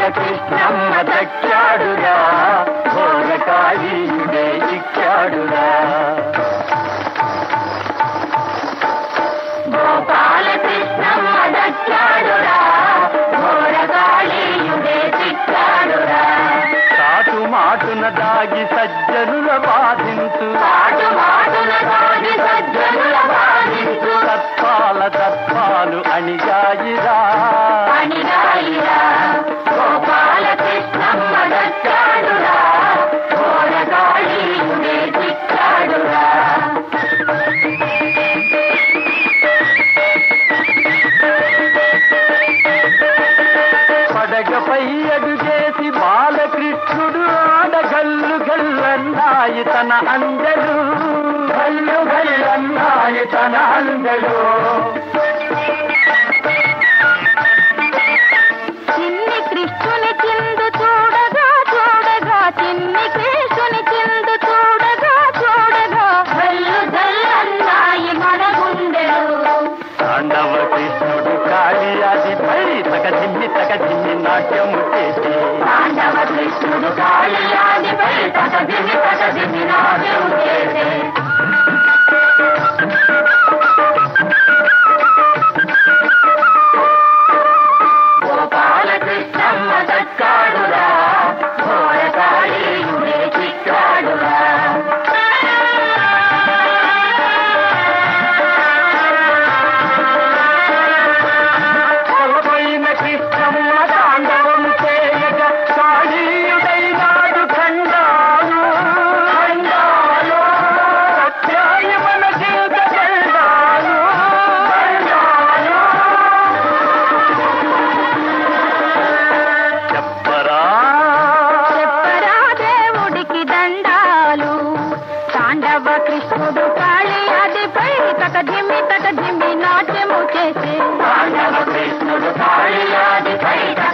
కృష్ణమ్మ దక్కాడురా ఘోరకాళీయుడే చిక్కాడురా గోపాల కృష్ణమ్మ దక్కాడురా ఘోరకాళీయుడే చిక్కాడురా చాటు మాటున దాగి సజ్జనుల బాధించు తత్పాలు అణిగాయిరా గోపాల కృష్ణమ్మ దక్కాడురా ఘోరకాళీయుడే చిక్కాడురా పడగపై అడుగేసి బాలకృష్ణుడు ఆడగల్లు గల్లన్నాయి తన అందరు గల్లు గల్లన్నాయి తన అందరు చిన్ని కృష్ణుని చిందు చూడగా చూడగా చిన్ని కృష్ణుని చిందు చూడగా చూడగా గల్లు గల్లన్నాయి మన గుండెలు తాండవ కృష్ణుడు కాళియాదిపై తక జిమ్మి నాట్యము చేసి తాండవ కృష్ణుడు కాళియాదిపై తక జిమ్మి నాట్యము చేసి గోపాల కృష్ణమ్మ దక్కాడురా ఘోరకాళీయుడే చిక్కాడురా కొలపైన కృష్ణమ్మ తాండవం చేయగ కాళీయుడైనాడు ఖండాలు ఖండాలు సత్యాయమన జీవిత ఖండాలు ఖండాలు చెప్పరా దేవుడికి దండాలు తాండవ కృష్ణుడు కాళియాదిపై తక జిమ్మి నాట్యము చేసి తాండవ కృష్ణుడు కాళియాదిపై